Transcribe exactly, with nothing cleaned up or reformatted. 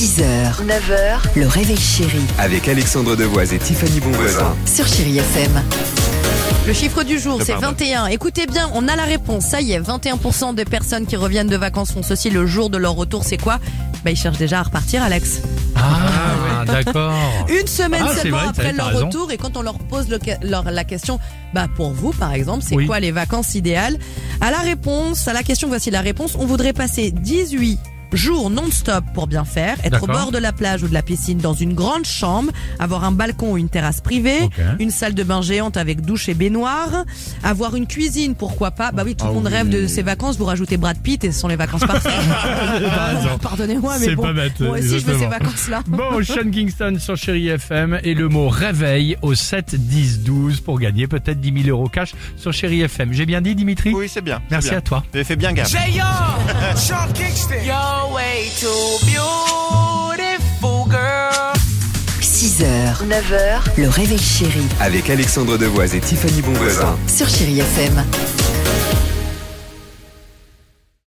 six heures, neuf heures, le réveil chéri Avec Alexandre Devoise et Tiffany Bonvoisin. sur Chéri F M. Le chiffre du jour, Je c'est pardonne. vingt et un. Écoutez bien, on a la réponse. Ça y est, vingt et un pour cent des personnes qui reviennent de vacances font ceci le jour de leur retour. C'est quoi? Bah, ils cherchent déjà à repartir, Alex. Ah, d'accord. Une semaine Ah, c'est seulement vrai, après t'as- t'as leur raison. retour, et quand on leur pose le, leur, la question, bah pour vous par exemple, c'est Oui. quoi les vacances idéales? À la réponse, à la question, voici la réponse. On voudrait passer dix-huit jours non-stop pour bien faire, être au D'accord. bord de la plage ou de la piscine dans une grande chambre, avoir un balcon ou une terrasse privée, Ok. une salle de bain géante avec douche et baignoire, avoir une cuisine, pourquoi pas. Bah oui, tout le Ah monde oui. rêve de ses vacances, vous rajoutez Brad Pitt et ce sont les vacances parfaites. raison. Pardonnez-moi, mais C'est bon, pas bête, moi aussi je veux ces exactement. vacances-là. Bon, Sean Kingston sur Chéri F M et le mot réveil au sept dix douze pour gagner peut-être dix mille euros cash sur Chéri F M. J'ai bien dit, Dimitri? Oui, c'est bien. c'est Merci bien. à toi. Vous avez fait bien gaffe. Hey yo, Sean Kingston. You're way too beautiful, girl. six heures, neuf heures, le réveil chéri Avec Alexandre Devoise et Tiffany Bonvoisin. sur Chéri F M.